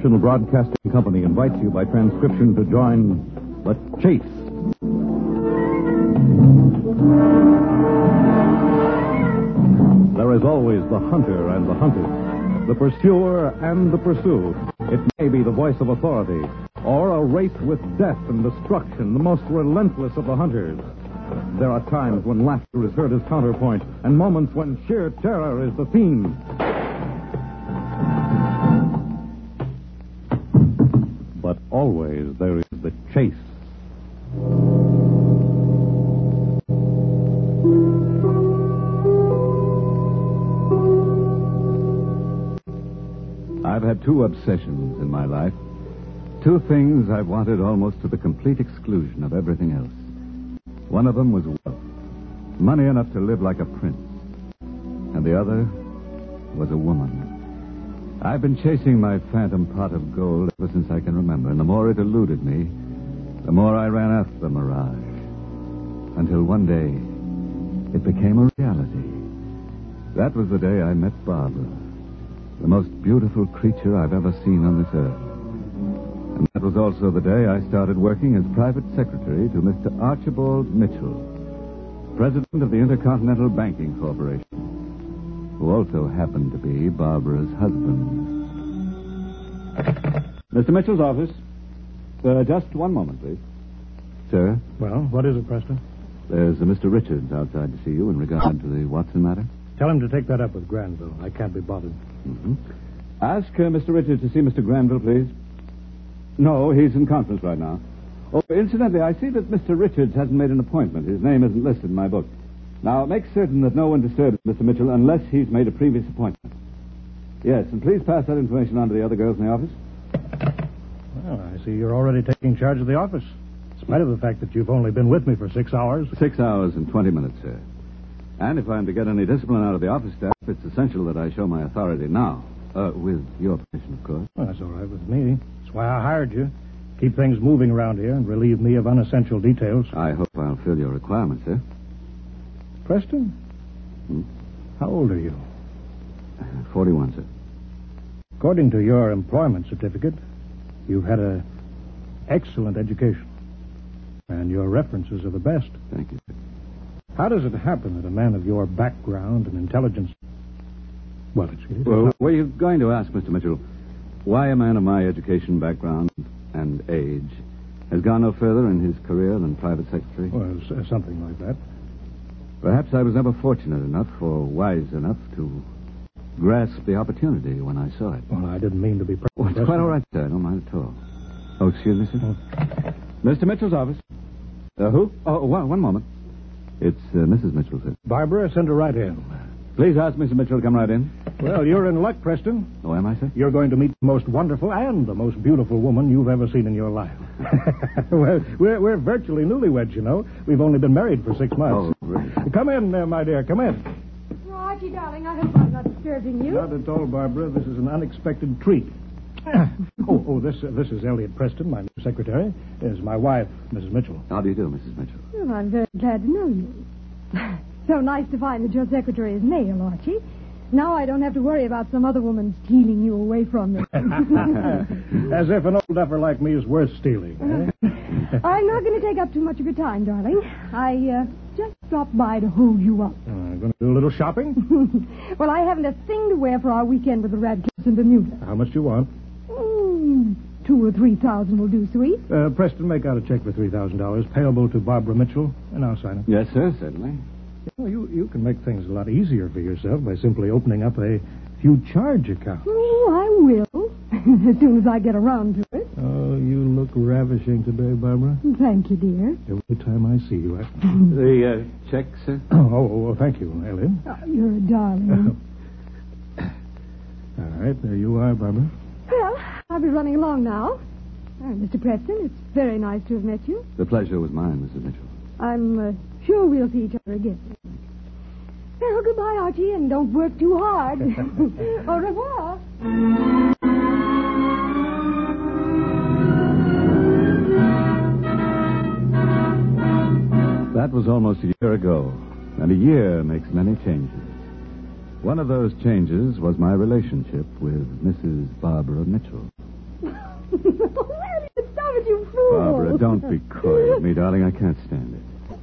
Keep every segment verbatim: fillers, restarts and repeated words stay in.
National Broadcasting Company invites you by transcription to join The Chase. There is always the hunter and the hunted, the pursuer and the pursued. It may be the voice of authority, or a race with death and destruction, the most relentless of the hunters. There are times when laughter is heard as counterpoint, and moments when sheer terror is the theme. But always there is the chase. I've had two obsessions in my life. Two things I've wanted almost to the complete exclusion of everything else. One of them was wealth, money enough to live like a prince. And the other was a woman. I've been chasing my phantom pot of gold ever since I can remember, and the more it eluded me, the more I ran after the mirage. Until one day, it became a reality. That was the day I met Barbara, the most beautiful creature I've ever seen on this earth. And that was also the day I started working as private secretary to Mister Archibald Mitchell, president of the Intercontinental Banking Corporation, who also happened to be Barbara's husband. Mister Mitchell's office. Uh, just one moment, please. Sir? Well, what is it, Preston? There's a Mister Richards outside to see you in regard to the Watson matter. Tell him to take that up with Granville. I can't be bothered. Mm-hmm. Ask uh, Mister Richards to see Mister Granville, please. No, he's in conference right now. Oh, incidentally, I see that Mister Richards hasn't made an appointment. His name isn't listed in my book. Now, make certain that no one disturbs Mister Mitchell unless he's made a previous appointment. Yes, and please pass that information on to the other girls in the office. Well, I see you're already taking charge of the office, in spite of the fact that you've only been with me for six hours. Six hours and twenty minutes, sir. And if I'm to get any discipline out of the office staff, it's essential that I show my authority now. Uh, with your permission, of course. Well, that's all right with me. That's why I hired you. Keep things moving around here and relieve me of unessential details. I hope I'll fill your requirements, sir. Preston? Hmm? How old are you? Uh, forty-one, sir. According to your employment certificate, you've had a excellent education. And your references are the best. Thank you, sir. How does it happen that a man of your background and intelligence... Well, excuse me. Well, were you going to ask, Mister Mitchell, why a man of my education, background, and age has gone no further in his career than private secretary? Well, s- something like that. Perhaps I was never fortunate enough or wise enough to grasp the opportunity when I saw it. Well, I didn't mean to be... Per- Oh, it's quite all right, sir. I don't mind at all. Oh, excuse me, sir. Oh. Mister Mitchell's office. Uh, who? Oh, one, one moment. It's uh, Missus Mitchell, sir. Barbara, send her right in. Please ask Mister Mitchell to come right in. Well, you're in luck, Preston. Oh, am I, sir? You're going to meet the most wonderful and the most beautiful woman you've ever seen in your life. Well, we're, we're virtually newlyweds, you know. We've only been married for six months. Oh, really? Come in, there, my dear. Come in. Oh, Archie, darling, I hope I'm not disturbing you. Not at all, Barbara. This is an unexpected treat. oh, oh, this uh, this is Elliot Preston, my new secretary. This is my wife, Missus Mitchell. How do you do, Missus Mitchell? Well, I'm very glad to know you. So nice to find that your secretary is male, Archie. Now I don't have to worry about some other woman stealing you away from me. As if an old duffer like me is worth stealing, eh? I'm not going to take up too much of your time, darling. I uh, just stopped by to hold you up. Uh, going to do a little shopping? Well, I haven't a thing to wear for our weekend with the Radcliffes in Bermuda. How much do you want? Mm, two or three thousand will do, sweet. Uh, Preston, make out a check for three thousand dollars payable to Barbara Mitchell, and I'll sign it. Yes, sir, certainly. Well, you, you can make things a lot easier for yourself by simply opening up a few charge accounts. Oh, I will. As soon as I get around to it. Oh, you look ravishing today, Barbara. Thank you, dear. Every time I see you, I... The uh, check, sir? Oh, oh, oh, thank you, Elliot. Oh, you're a darling. All right, there you are, Barbara. Well, I'll be running along now. Uh, Mister Preston, it's very nice to have met you. The pleasure was mine, Missus Mitchell. I'm uh, sure we'll see each other again. Well, goodbye, Archie, and don't work too hard. Au revoir. That was almost a year ago, and a year makes many changes. One of those changes was my relationship with Missus Barbara Mitchell. Elliot, stop it, you fool. Barbara, don't be coy with me, darling. I can't stand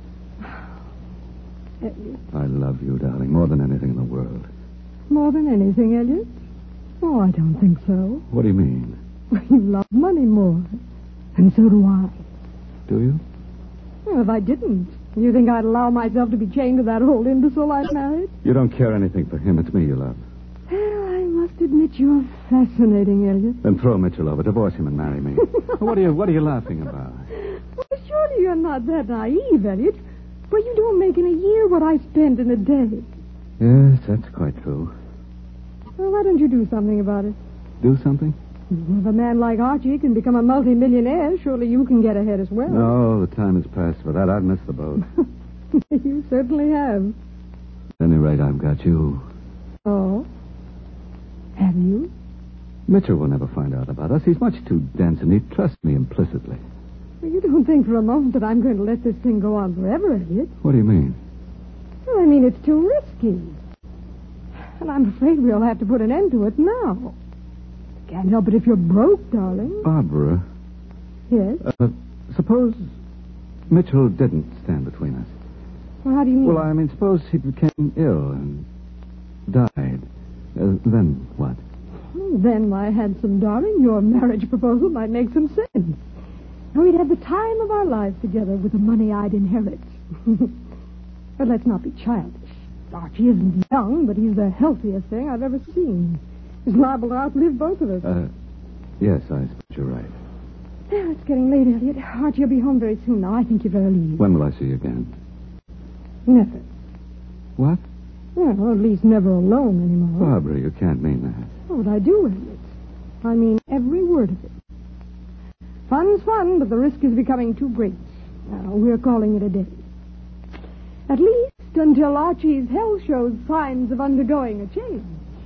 it. Elliot. I love you, darling, more than anything in the world. More than anything, Elliot? Oh, I don't think so. What do you mean? You love money more. And so do I. Do you? Well, if I didn't, you think I'd allow myself to be chained to that old imbecile I married? You don't care anything for him. It's me you love. Well, I must admit you're fascinating, Elliot. Then throw Mitchell over, divorce him, and marry me. What are you What are you laughing about? Well, surely you're not that naive, Elliot. Well, you don't make in a year what I spend in a day. Yes, that's quite true. Well, why don't you do something about it? Do something? If a man like Archie can become a multimillionaire, surely you can get ahead as well. No, the time has passed for that. I've missed the boat. You certainly have. At any rate, I've got you. Oh? Have you? Mitchell will never find out about us. He's much too dense, and he'd trust me implicitly. Well, you don't think for a moment that I'm going to let this thing go on forever, Elliot? What do you mean? Well, I mean, it's too risky. And I'm afraid we'll have to put an end to it now. Can't help it if you're broke, darling. Barbara. Yes? Uh, suppose Mitchell didn't stand between us. Well, how do you mean? Well, I mean, suppose he became ill and died. Uh, then what? Well, then, my handsome darling, your marriage proposal might make some sense. And we'd have the time of our lives together with the money I'd inherit. But let's not be childish. Archie isn't young, but he's the healthiest thing I've ever seen. He's liable to outlive both of us. Uh, yes, I suppose you're right. Well, it's getting late, Elliot. Archie will be home very soon now. I think you'd better leave. When will I see you again? Never. What? Well, at least never alone anymore. Barbara, you can't mean that. Oh, but I do, Elliot. I mean every word of it. Fun's fun, but the risk is becoming too great. Now, we're calling it a day. At least until Archie's health shows signs of undergoing a change.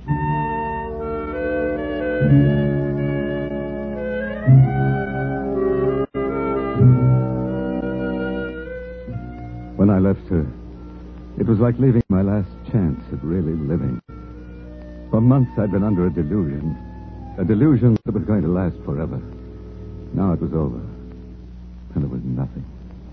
When I left her, it was like leaving my last chance at really living. For months I'd been under a delusion. A delusion that was going to last forever. Now it was over. And there was nothing.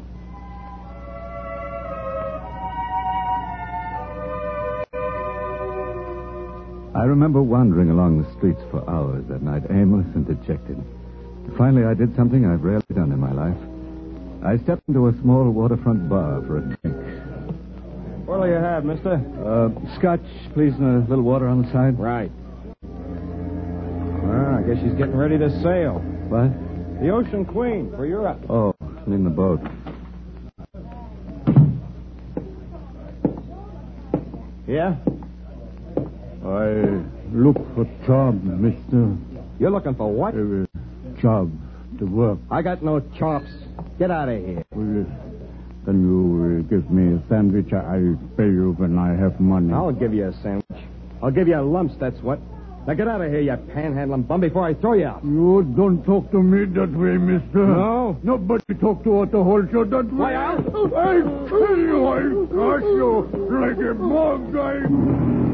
I remember wandering along the streets for hours that night, aimless and dejected. Finally, I did something I've rarely done in my life. I stepped into a small waterfront bar for a drink. What'll you have, mister? Uh, scotch, please, and a little water on the side. Right. Well, I guess she's getting ready to sail. What? The Ocean Queen for Europe. Oh, in the boat. Yeah? I look for job, mister. You're looking for what? Uh, job to work. I got no chops. Get out of here. Will, can you uh, give me a sandwich? I'll pay you when I have money. I'll give you a sandwich. I'll give you a lumps, that's what. Now get out of here, you panhandling bum, before I throw you out. You don't talk to me that way, mister. No? Nobody talk to Otto Holscher that way. Why, I'll... I tell you, I'll crush you like a bog guy.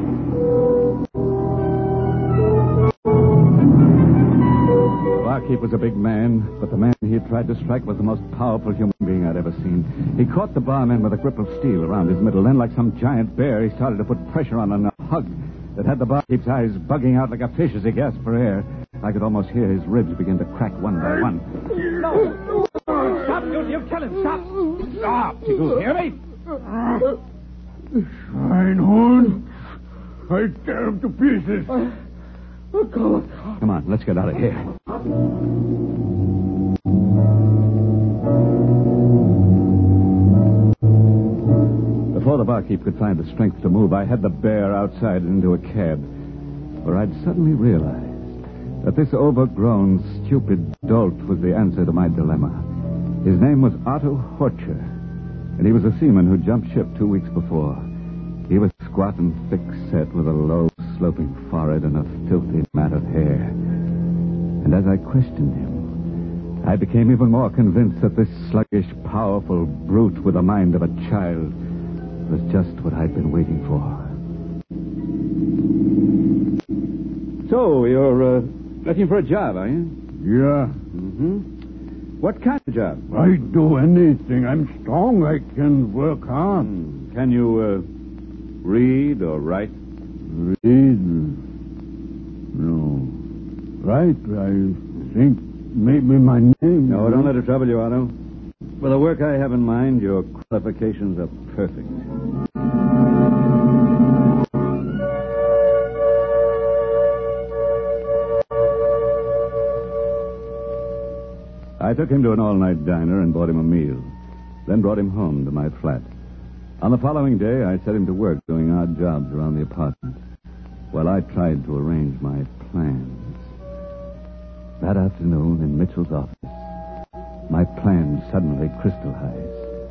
Barkeep was a big man, but the man he had tried to strike was the most powerful human being I'd ever seen. He caught the barman with a grip of steel around his middle. Then, like some giant bear, he started to put pressure on a hug that had the barkeep's eyes bugging out like a fish as he gasped for air. I could almost hear his ribs begin to crack one by one. No! Stop! You, you kill him! Stop! Stop! You hear me? Schweinhund! I tear him to pieces. Oh, God. Come on, let's get out of here. Before the barkeep could find the strength to move, I had the bear outside and into a cab, where I'd suddenly realized that this overgrown, stupid dolt was the answer to my dilemma. His name was Otto Horcher, and he was a seaman who jumped ship two weeks before. He was squat and thick-set with a low, sloping forehead and a filthy mat of hair. And as I questioned him, I became even more convinced that this sluggish, powerful brute with the mind of a child was just what I'd been waiting for. So, you're uh, looking for a job, are you? Yeah. Mm-hmm. What kind of job? I do anything. I'm strong. I can work hard. Hmm. Can you uh, read or write? Read? No. Right, I think maybe my name. No, don't let it trouble you, Otto. For the work I have in mind, your qualifications are perfect. I took him to an all-night diner and bought him a meal, then brought him home to my flat. On the following day, I set him to work doing odd jobs around the apartment, while I tried to arrange my plans. That afternoon in Mitchell's office, my plans suddenly crystallized.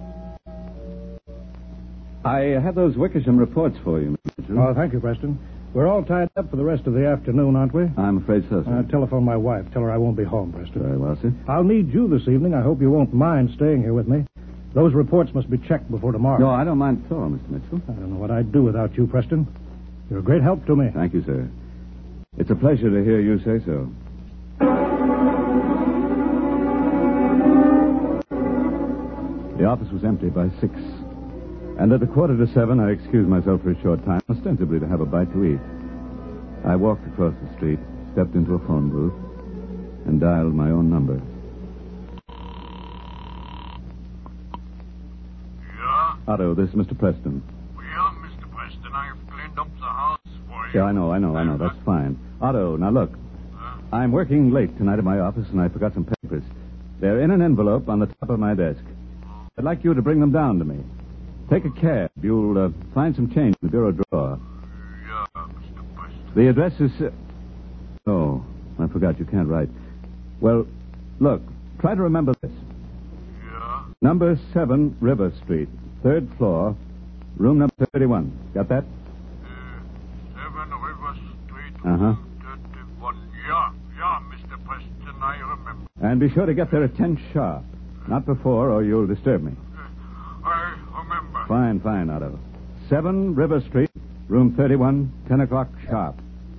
I have those Wickersham reports for you, Mister Mitchell. Oh, thank you, Preston. We're all tied up for the rest of the afternoon, aren't we? I'm afraid so, sir. Uh, telephone my wife. Tell her I won't be home, Preston. Very well, sir. I'll need you this evening. I hope you won't mind staying here with me. Those reports must be checked before tomorrow. No, I don't mind at all, Mister Mitchell. I don't know what I'd do without you, Preston. You're a great help to me. Thank you, sir. It's a pleasure to hear you say so. The office was empty by six. And at a quarter to seven, I excused myself for a short time, ostensibly to have a bite to eat. I walked across the street, stepped into a phone booth, and dialed my own number. Yeah? Otto, this is Mister Preston. Well, Mister Preston, I've cleaned up the house for you. Yeah, I know, I know, I know. That's fine. Otto, now look. Huh? I'm working late tonight at my office, and I forgot some papers. They're in an envelope on the top of my desk. I'd like you to bring them down to me. Take a cab. You'll uh, find some change in the bureau drawer. Yeah, Mister Preston. The address is... Uh... Oh, I forgot you can't write. Well, look, try to remember this. Yeah? Number seven River Street, third floor, room number thirty-one. Got that? Uh, seven River Street, Uh-huh. thirty-one. Yeah, yeah, Mister Preston, I remember. And be sure to get there at ten sharp. Not before, or you'll disturb me. I remember. Fine, fine, Otto. seven River Street, room thirty-one, ten o'clock sharp.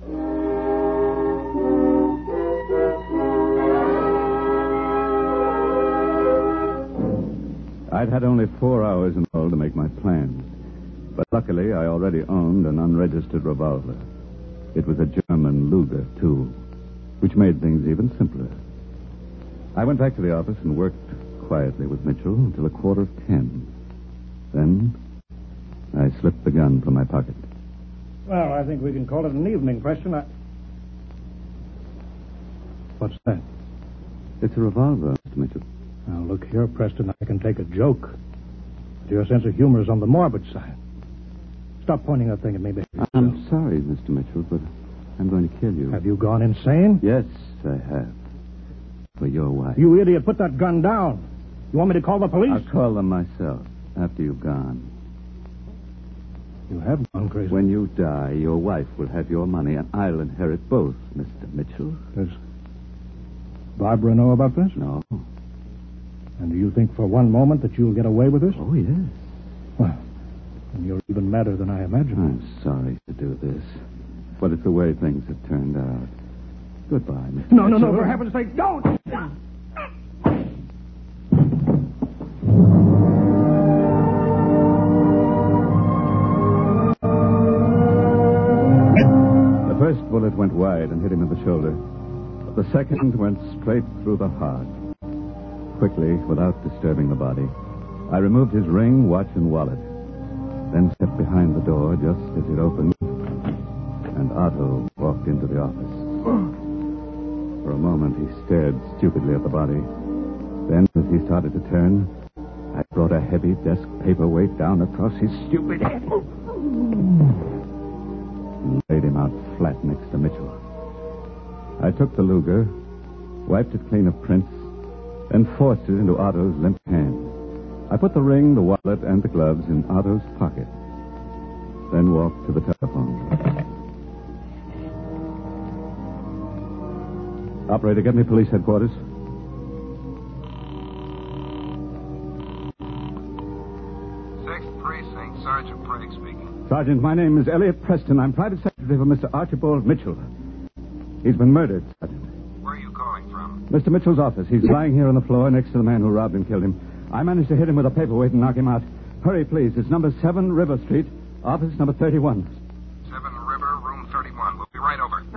I'd had only four hours in all to make my plans. But luckily, I already owned an unregistered revolver. It was a German Luger, too, which made things even simpler. I went back to the office and worked quietly with Mitchell until a quarter of ten. Then I slipped the gun from my pocket. Well, I think we can call it an evening, Preston. I... What's that? It's a revolver, Mister Mitchell. Now, look here, Preston. I can take a joke. But your sense of humor is on the morbid side. Stop pointing that thing at me, baby. I'm sorry, Mister Mitchell, but I'm going to kill you. Have you gone insane? Yes, I have. For your wife. You idiot, put that gun down. You want me to call the police? I'll call them myself after you've gone. You have gone crazy. When you die, your wife will have your money, and I'll inherit both, Mister Mitchell. Does Barbara know about this? No. And do you think for one moment that you'll get away with this? Oh, yes. Well, then you're even madder than I imagined. I'm sorry to do this, but it's the way things have turned out. Goodbye, Mister No, no, Mitchell. no, for heaven's sake, don't! The first bullet went wide and hit him in the shoulder. But the second went straight through the heart. Quickly, without disturbing the body, I removed his ring, watch, and wallet. Then stepped behind the door just as it opened, and Otto walked into the office. For a moment, he stared stupidly at the body. Then, as he started to turn, I brought a heavy desk paperweight down across his stupid head and laid him out flat next to Mitchell. I took the Luger, wiped it clean of prints, and forced it into Otto's limp hand. I put the ring, the wallet, and the gloves in Otto's pocket, then walked to the telephone. Operator, get me police headquarters. Sixth Precinct, Sergeant Briggs speaking. Sergeant, my name is Elliot Preston. I'm private secretary for Mister Archibald Mitchell. He's been murdered, Sergeant. Where are you calling from? Mister Mitchell's office. He's lying here on the floor next to the man who robbed and killed him. I managed to hit him with a paperweight and knock him out. Hurry, please. It's number seven River Street, office number thirty-one. seven River, room thirty-one. We'll be right over.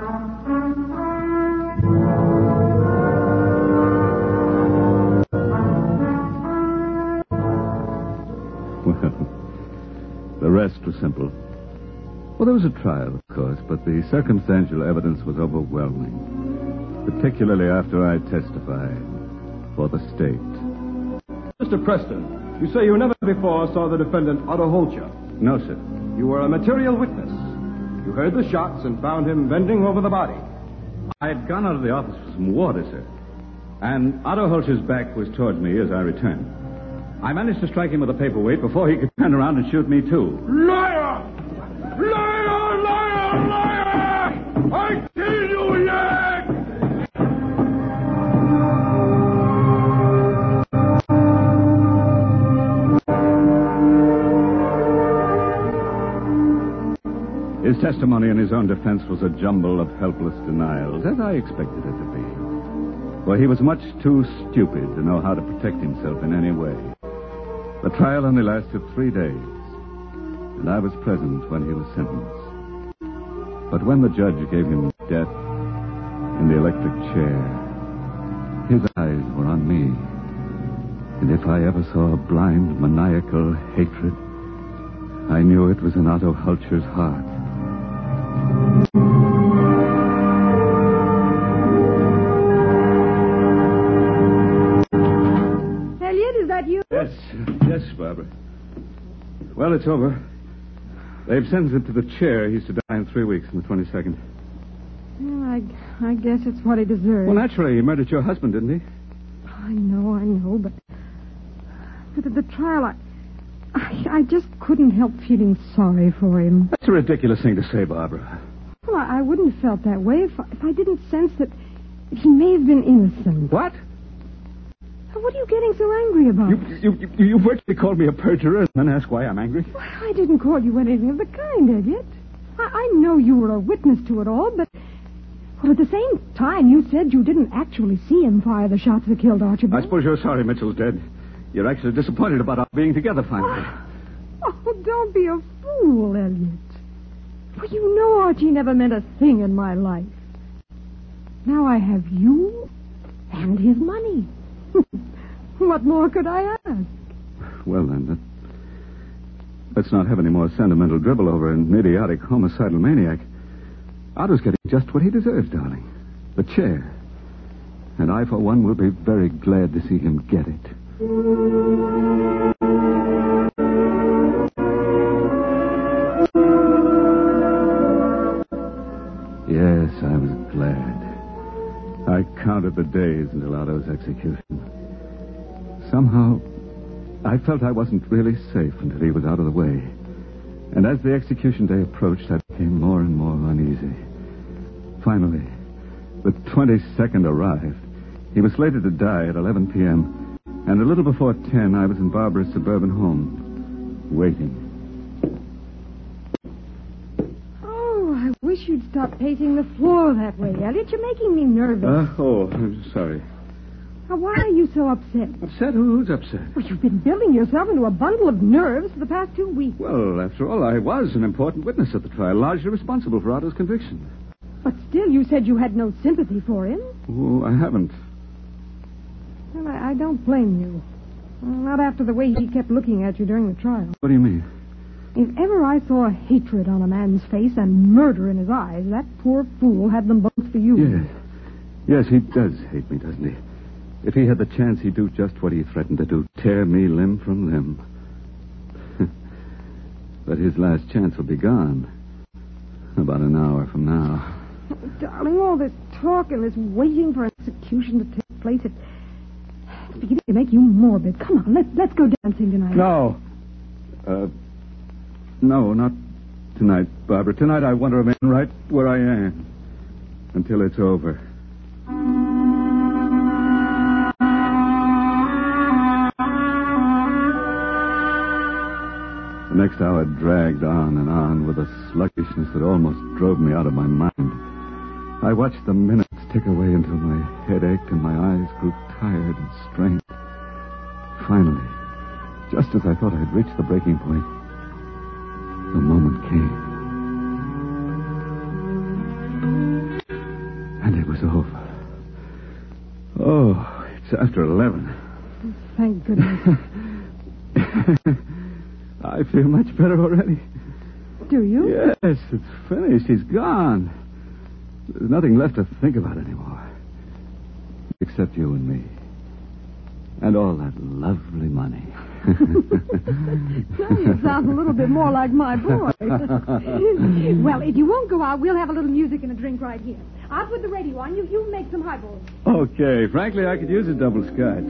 Well, the rest was simple. Well, there was a trial, of course, but the circumstantial evidence was overwhelming, particularly after I testified for the state. Mister Preston, you say you never before saw the defendant, Otto Holcher. No, sir. You were a material witness. You heard the shots and found him bending over the body. I had gone out of the office for some water, sir. And Otto Holcher's back was towards me as I returned. I managed to strike him with a paperweight before he could turn around and shoot me, too. Liar! Liar! Liar! Liar! I kill you yet! His testimony in his own defense was a jumble of helpless denials, as I expected it to be. For he was much too stupid to know how to protect himself in any way. The trial only lasted three days, and I was present when he was sentenced. But when the judge gave him death in the electric chair, his eyes were on me. And if I ever saw a blind, maniacal hatred, I knew it was in Otto Holcher's heart. Elliot, is that you? Yes, yes, Barbara. Well, it's over. They've sentenced him to the chair. He's to die in three weeks on the twenty-second. Well, I, I guess it's what he deserves. Well, naturally, he murdered your husband, didn't he? I know, I know, but... But at the trial, I... I, I just couldn't help feeling sorry for him. That's a ridiculous thing to say, Barbara. Well, I, I wouldn't have felt that way if I, if I didn't sense that he may have been innocent. What? What are you getting so angry about? You, you, you, you virtually called me a perjurer and then asked why I'm angry? Well, I didn't call you anything of the kind, Elliot. I, I know you were a witness to it all, but... Well, at the same time, you said you didn't actually see him fire the shots that killed Archibald. I suppose you're sorry Mitchell's dead. You're actually disappointed about our being together finally. Oh, don't be a fool, Elliot. Well, you know Archie never meant a thing in my life. Now I have you and his money. What more could I ask? Well, then, that... let's not have any more sentimental dribble over an idiotic homicidal maniac. Otto's getting just what he deserves, darling. The chair. And I, for one, will be very glad to see him get it. Yes, I was glad. I counted the days until Otto's execution. Somehow, I felt I wasn't really safe until he was out of the way. And as the execution day approached, I became more and more uneasy. Finally, the twenty-second arrived. He was slated to die at eleven p.m., and a little before ten, I was in Barbara's suburban home, waiting. Oh, I wish you'd stop pacing the floor that way, Elliot. You're making me nervous. Uh, oh, I'm sorry. Now, why are you so upset? Upset? Who's upset? Well, you've been building yourself into a bundle of nerves for the past two weeks. Well, after all, I was an important witness at the trial, largely responsible for Otto's conviction. But still, you said you had no sympathy for him. Oh, I haven't. Well, I, I don't blame you. Well, not after the way he kept looking at you during the trial. What do you mean? If ever I saw hatred on a man's face and murder in his eyes, that poor fool had them both for you. Yes. Yes, he does hate me, doesn't he? If he had the chance, he'd do just what he threatened to do, tear me limb from limb. But his last chance will be gone. About an hour from now. Oh, darling, all this talk and this waiting for execution to take place, it, it's beginning to make you morbid. Come on, let's, let's go dancing tonight. No. Uh, no, not tonight, Barbara. Tonight I want to remain right where I am until it's over. The next hour dragged on and on with a sluggishness that almost drove me out of my mind. I watched the minutes tick away until my head ached and my eyes grew tired and strained. Finally, just as I thought I'd reached the breaking point, the moment came. And it was over. Oh, it's after eleven. Thank goodness. I feel much better already. Do you? Yes, it's finished. He's gone. There's nothing left to think about anymore. Except you and me. And all that lovely money. Now you sound a little bit more like my boy. Well, if you won't go out, we'll have a little music and a drink right here. I'll put the radio on. You, you make some highballs. Okay. Frankly, I could use a double scotch.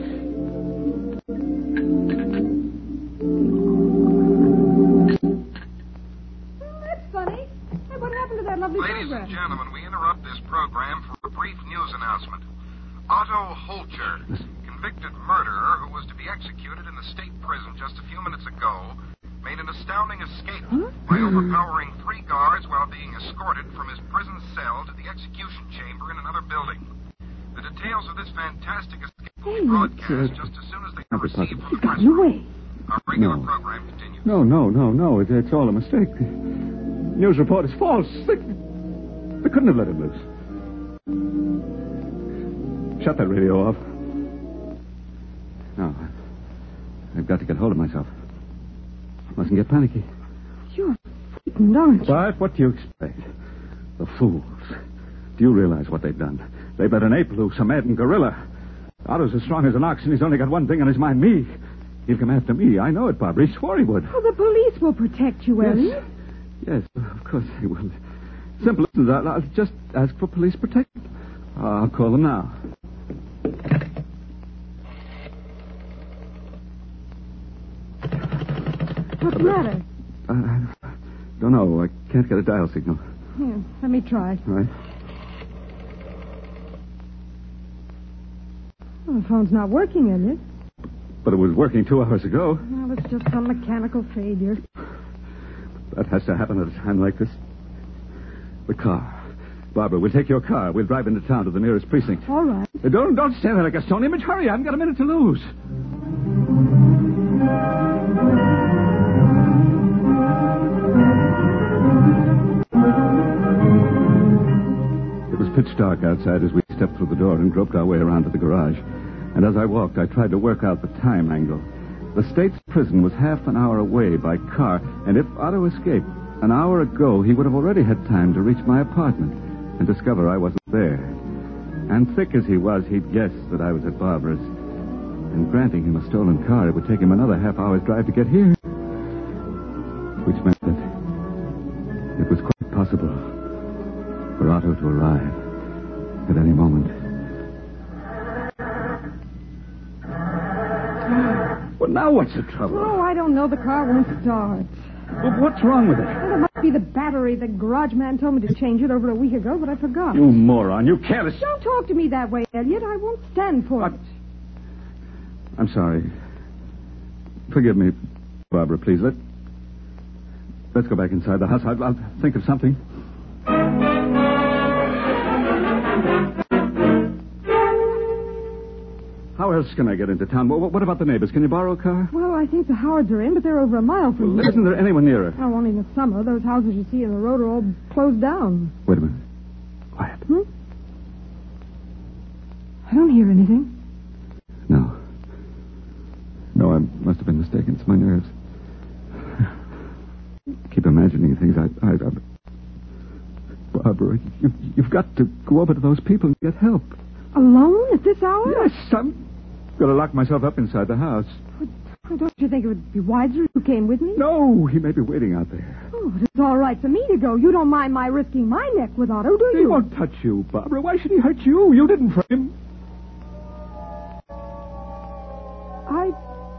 That's funny. Hey, what happened to that lovely Ladies program? and gentlemen, we interrupt this program for a brief news announcement. Otto Holcher, convicted murderer who was to be executed in the state prison just a few minutes ago, made an astounding escape huh? by overpowering three guards while being escorted from his prison cell to the execution chamber in another building. The details of this fantastic escape will be broadcast just as soon as they are received from the press room. Our regular No. program continues. No, no, no, no. It, it's all a mistake. The news report is false. They, they couldn't have let him loose. Shut that radio off. No. I've got to get hold of myself. Mustn't get panicky. You're frightened, aren't you? What? What do you expect? The fools. Do you realize what they've done? They've let an ape loose, a maddened gorilla. Otto's as strong as an ox, and he's only got one thing on his mind, me. He'll come after me. I know it, Barbara. He swore he would. Well, the police will protect you, Elliot. Yes. Yes, of course they will. Simple as that. I'll just ask for police protection. I'll call them now. What's the matter? Uh, I don't know. I can't get a dial signal. Here, let me try. All right. Well, the phone's not working, Elliot. But it was working two hours ago. Well, it's just some mechanical failure. That has to happen at a time like this. The car. Barbara, we'll take your car. We'll drive into town to the nearest precinct. All right. Uh, Don't don't stand there like a stone image. Hurry, I haven't got a minute to lose. It was pitch dark outside as we stepped through the door and groped our way around to the garage. And as I walked, I tried to work out the time angle. The state's prison was half an hour away by car, and if Otto escaped an hour ago, he would have already had time to reach my apartment and discover I wasn't there. And thick as he was, he'd guess that I was at Barbara's. And granting him a stolen car, it would take him another half hour's drive to get here. Which meant that it was quite possible for Otto to arrive at any moment. Well, now what's the trouble? Oh, I don't know. The car won't start. Well, what's wrong with it? Well, it must be the battery. The garage man told me to change it over a week ago, but I forgot. You moron. You careless. Don't talk to me that way, Elliot. I won't stand for What? it. I'm sorry. Forgive me, Barbara, please. Let, let's go back inside the house. I'll, I'll think of something. How else can I get into town? What, what about the neighbors? Can you borrow a car? Well, I think the Howards are in, but they're over a mile from Well, here. isn't there anyone nearer? Oh, only in the summer. Those houses you see in the road are all closed down. Wait a minute. Quiet. Hmm? I don't hear anything. No. No, I must have been mistaken. It's my nerves. Keep imagining things. I, I, I Barbara, you, you've got to go over to those people and get help. Alone at this hour? Yes, I'm going to lock myself up inside the house. But don't you think it would be wiser if you came with me? No, he may be waiting out there. Oh, but it's all right for me to go. You don't mind my risking my neck with Otto, do He you? won't touch you, Barbara. Why should he hurt you? You didn't frame him. I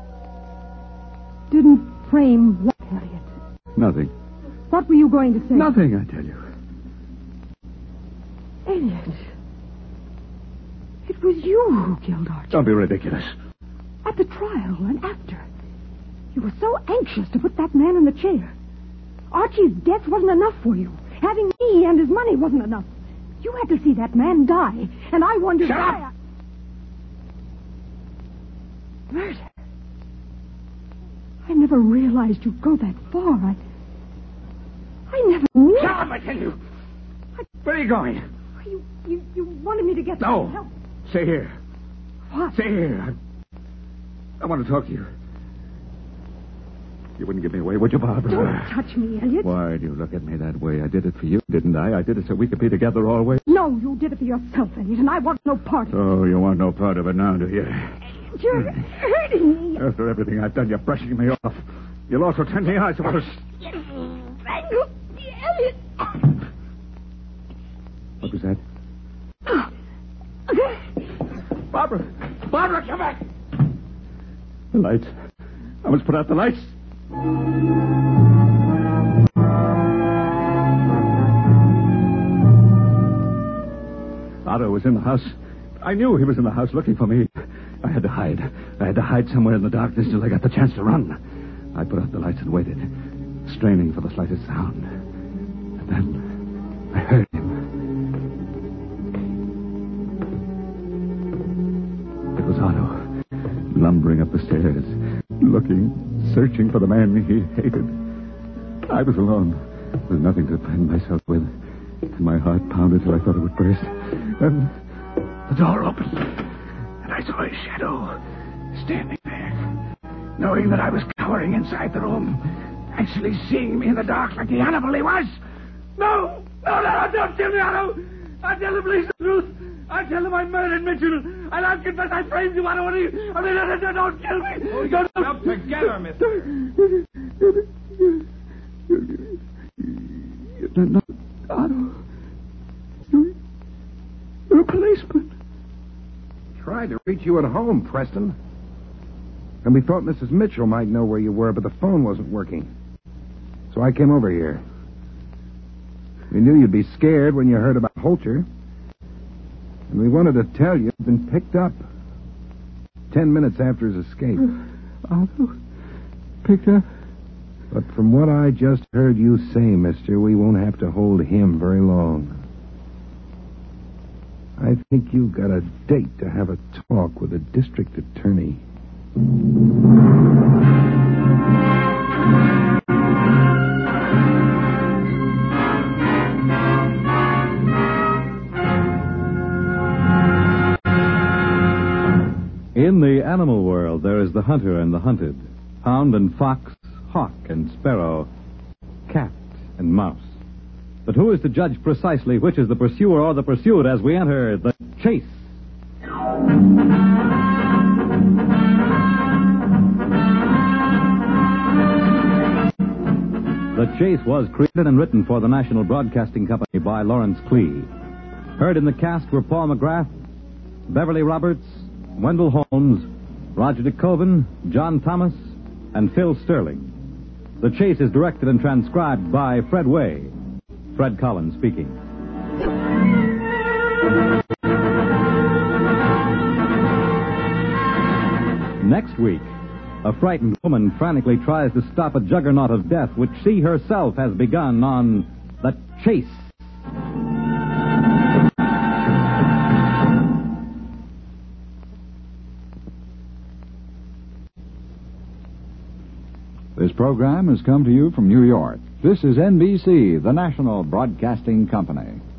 didn't frame what, Elliot? Nothing. What were you going to say? Nothing, I tell you. Elliot. It was you who killed Archie. Don't be ridiculous. At the trial and after. You were so anxious to put that man in the chair. Archie's death wasn't enough for you. Having me and his money wasn't enough. You had to see that man die, and I wondered Shut why. up! I... Murder. I never realized you'd go that far. I. I never knew. Shut up, I tell you! Where are you going? You, you, you wanted me to get No. some help. Stay here. What? Stay here. I, I want to talk to you. You wouldn't give me away, would you, Barbara? Don't touch me, Elliot. Why do you look at me that way? I did it for you, didn't I? I did it so we could be together always. No, you did it for yourself, Elliot, and I want no part of it. Oh, you want no part of it now, do you? You're hurting me. After everything I've done, you're brushing me off. You lost for ten I suppose. Strangled me, Elliot. What was that? Barbara! Barbara, come back! The lights. I must put out the lights. Otto was in the house. I knew he was in the house looking for me. I had to hide. I had to hide somewhere in the darkness till I got the chance to run. I put out the lights and waited, straining for the slightest sound. And then I heard him. It was Otto, lumbering up the stairs, looking, searching for the man he hated. I was alone, with nothing to defend myself with, and my heart pounded till I thought it would burst. Then the door opened, and I saw his shadow standing there, knowing that I was cowering inside the room, actually seeing me in the dark like the animal he was. No! No, no, don't kill me, Otto! I'll tell the police the truth. I'll tell them I murdered Mitchell, and I'll confess I framed you, Otto. Only, only don't, don't, don't kill me. Pull don't, yourself together, mister. You're not Otto. You're, you're a policeman. Tried to reach you at home, Preston. And we thought Missus Mitchell might know where you were, but the phone wasn't working. So I came over here. We knew you'd be scared when you heard about Holter. And we wanted to tell you you'd been picked up ten minutes after his escape. Otto? Picked up? But from what I just heard you say, mister, we won't have to hold him very long. I think you've got a date to have a talk with the district attorney. In the animal world, there is the hunter and the hunted, hound and fox, hawk and sparrow, cat and mouse. But who is to judge precisely which is the pursuer or the pursued as we enter the chase? The Chase was created and written for the National Broadcasting Company by Lawrence Klee. Heard in the cast were Paul McGrath, Beverly Roberts, Wendell Holmes, Roger DeKoven, John Thomas, and Phil Sterling. The Chase is directed and transcribed by Fred Way. Fred Collins speaking. Next week, a frightened woman frantically tries to stop a juggernaut of death which she herself has begun on The Chase. This program has come to you from New York. This is N B C, the National Broadcasting Company.